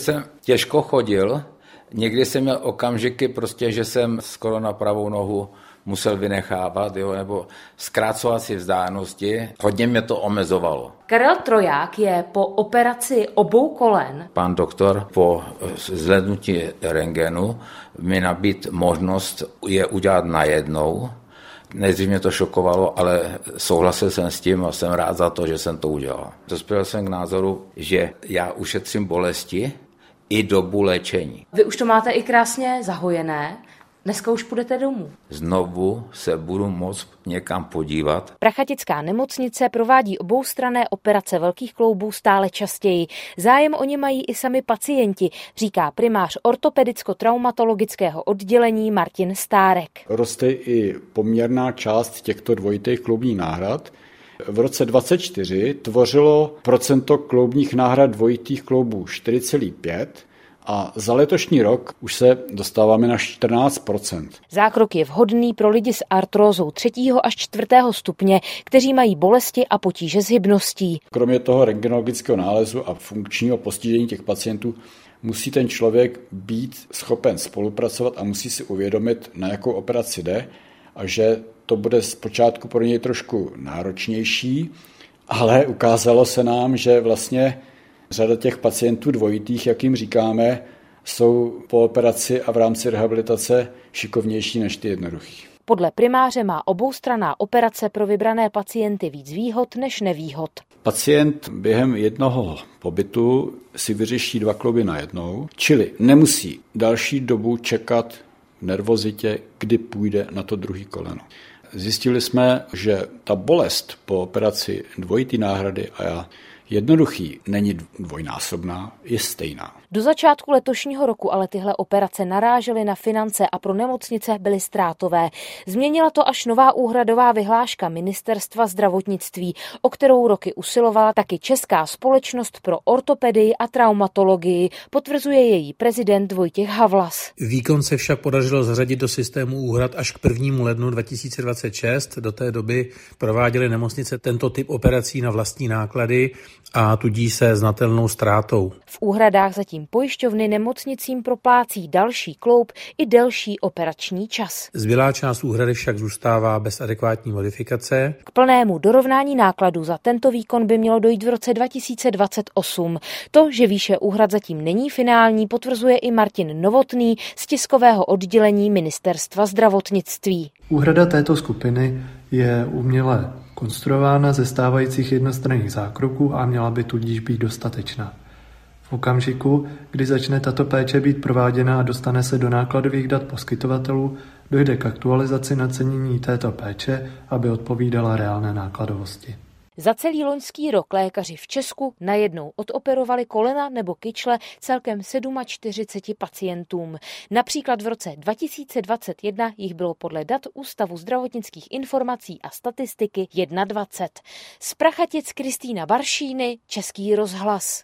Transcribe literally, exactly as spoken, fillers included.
jsem těžko chodil, někdy jsem měl okamžiky prostě, že jsem skoro na pravou nohu musel vynechávat, jo, nebo zkracovat si vzdálenosti. Hodně mě to omezovalo. Karel Troják je po operaci obou kolen. Pan doktor po zhlédnutí rentgenu mi nabídl možnost je udělat najednou. Nejdřív mě to šokovalo, ale souhlasil jsem s tím a jsem rád za to, že jsem to udělal. Dospěl jsem k názoru, že já ušetřím bolesti i dobu léčení. Vy už to máte i krásně zahojené. Dneska už půjdete domů. Znovu se budu moct někam podívat. Prachatická nemocnice provádí oboustranné operace velkých kloubů stále častěji. Zájem o ně mají i sami pacienti, říká primář ortopedicko-traumatologického oddělení Martin Stárek. Roste i poměrná část těchto dvojitých kloubních náhrad. V roce dvacet čtyři tvořilo procento kloubních náhrad dvojitých kloubů čtyři celá pět a za letošní rok už se dostáváme na čtrnáct procent. Zákrok je vhodný pro lidi s artrózou třetího až čtvrtého stupně, kteří mají bolesti a potíže s hybností. Kromě toho rentgenologického nálezu a funkčního postižení těch pacientů musí ten člověk být schopen spolupracovat a musí si uvědomit, na jakou operaci jde a že to bude zpočátku pro něj trošku náročnější, ale ukázalo se nám, že vlastně řada těch pacientů dvojitých, jak jim říkáme, jsou po operaci a v rámci rehabilitace šikovnější než ty jednoduchý. Podle primáře má oboustranná operace pro vybrané pacienty víc výhod než nevýhod. Pacient během jednoho pobytu si vyřeší dva klouby najednou, čili nemusí další dobu čekat v nervozitě, kdy půjde na to druhý koleno. Zjistili jsme, že ta bolest po operaci dvojitý náhrady a jednoduchý není dvojnásobná, je stejná. Do začátku letošního roku ale tyhle operace narážely na finance a pro nemocnice byly ztrátové. Změnila to až nová úhradová vyhláška Ministerstva zdravotnictví, o kterou roky usilovala taky Česká společnost pro ortopedii a traumatologii, potvrzuje její prezident Vojtěch Havlas. Výkon se však podařilo zařadit do systému úhrad až k prvnímu lednu dva tisíce dvacet šest. Do té doby prováděly nemocnice tento typ operací na vlastní náklady a tudíž se znatelnou ztrátou. V úhradách zatím pojišťovny nemocnicím proplácí další kloub i delší operační čas. Zbylá část úhrady však zůstává bez adekvátní modifikace. K plnému dorovnání nákladů za tento výkon by mělo dojít v roce dva tisíce dvacet osm. To, že výše úhrad zatím není finální, potvrzuje i Martin Novotný z tiskového oddělení Ministerstva zdravotnictví. Úhrada této skupiny je uměle konstruována ze stávajících jednostranných zákroků a měla by tudíž být dostatečná. V okamžiku, kdy začne tato péče být prováděna a dostane se do nákladových dat poskytovatelů, dojde k aktualizaci nacenění této péče, aby odpovídala reálné nákladovosti. Za celý loňský rok lékaři v Česku najednou odoperovali kolena nebo kyčle celkem čtyřicet sedm pacientům. Například v roce dva tisíce dvacet jedna jich bylo podle dat Ústavu zdravotnických informací a statistiky dvacet jedna. Z Prachatic Kristýna Baršíny, Český rozhlas.